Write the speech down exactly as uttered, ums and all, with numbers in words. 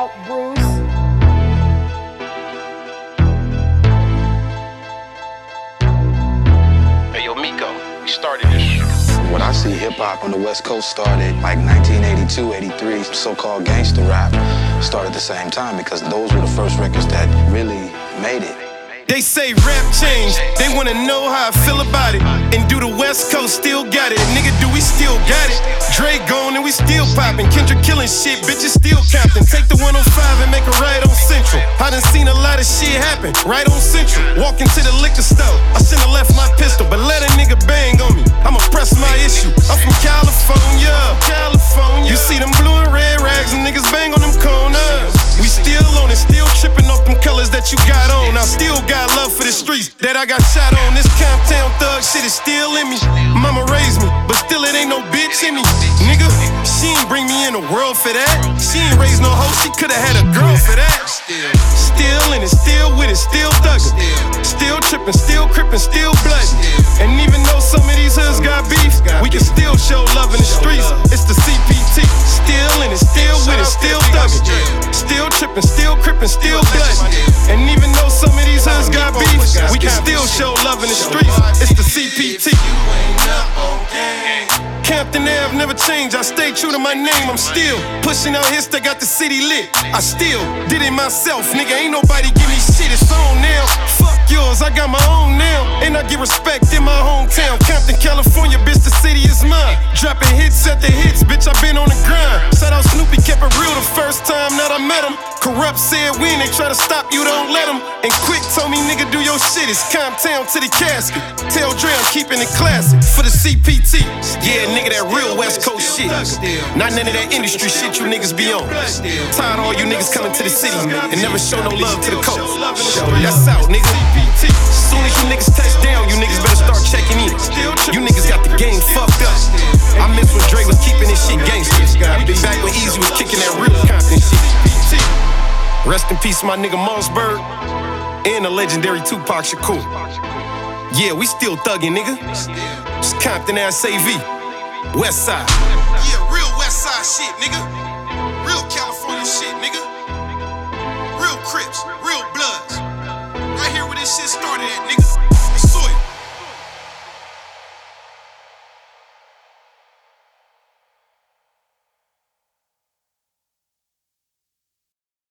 Talk, Bruce. Hey, yo, Miko, we started this shit. When I see hip-hop on the West Coast started, like nineteen eighty-two, eighty-three, so-called gangster rap started at the same time because those were the first records that really made it. They say rap change, they wanna know how I feel about it. And do the West Coast still got it? Nigga, do we still got it? Dre gone and we still poppin'. Kendrick killing shit, bitches still Compton. Take the one oh five and make a right on Central. I done seen a lot of shit happen, right on Central. Walking to the liquor store, I should've left my pistol, but let a nigga bang on me. I'ma press my issue. I'm from California, California. You see them blue and red rags and niggas bang on them corners. We still on it, still tripping off them colors that you got on. I still got love for the streets that I got shot on. This Compton thug shit is still in me. Mama raised me, but still it ain't no bitch in me. Nigga, she ain't bring me in the world for that. She ain't raised no hoe, she coulda had a girl for that. Still in it, still with it, still thuggin'. Still trippin', still crippin', still bloodin'. And even though some of these hoods got beef, we can still show love in the streets. It's the C P T. Still in it, still with it, still thuggin'. Still trippin', still crippin', still bloodin'. And even though some of these hoods got beef, we can still show love in the streets. It's the C P T. Compton Ave never changed. I stay true to my name. I'm still pushing out hits that got the city lit. I still did it myself, nigga. Ain't nobody give me shit. It's on now. Fuck yours, I got my own now. And I get respect in my hometown. Compton, California, bitch, the city is mine. Dropping hits at the hits, bitch, I been on the grind. Shout out Snoopy, kept it real the first time that I met him. Corrupt said when they try to stop you, don't let them. And Quick told me, nigga, do your shit. It's Compton to the casket. Tell Dre I'm keeping it classic for the C P T. Yeah, nigga, that real West Coast shit. Not none of that industry shit you niggas be on. Tired of all you niggas coming to the city and never show no love to the coast. That's out, nigga. Soon as you niggas touch down, you niggas better start checking in. You niggas got the game fucked up. I miss when Dre was keeping this shit gangster. Back when Easy was kicking that real Compton shit. Rest in peace, my nigga Mossberg and the legendary Tupac Shakur. Yeah, we still thuggin', nigga. It's Compton ass A V. West Side. Yeah, real West Side shit, nigga. Real California shit, nigga. Real Crips, real Bloods. Right here where this shit started at, nigga.